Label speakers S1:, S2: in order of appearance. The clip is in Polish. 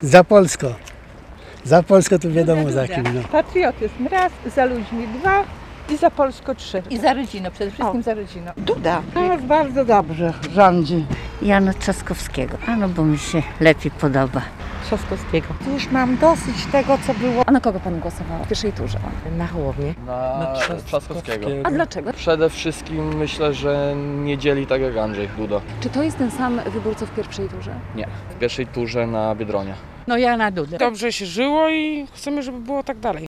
S1: Za Polską. Za Polską to wiadomo za kim. No.
S2: Patriotyzm raz, za ludźmi dwa i za Polską trzy.
S3: I za rodziną, przede wszystkim za rodziną.
S2: Duda.
S4: Teraz bardzo dobrze rządzi.
S5: Jana Trzaskowskiego, bo mi się lepiej podoba.
S2: Trzaskowskiego.
S4: Już mam dosyć tego, co było.
S6: A na kogo pani głosowała w pierwszej turze?
S4: Na Hołownię.
S7: Na Trzaskowskiego.
S6: A dlaczego?
S7: Przede wszystkim myślę, że nie dzieli tak jak Andrzej Duda.
S6: Czy to jest ten sam wybór co w pierwszej turze?
S7: Nie. W pierwszej turze na Biedronie.
S3: No ja na Dudę.
S8: Dobrze się żyło i chcemy, żeby było tak dalej.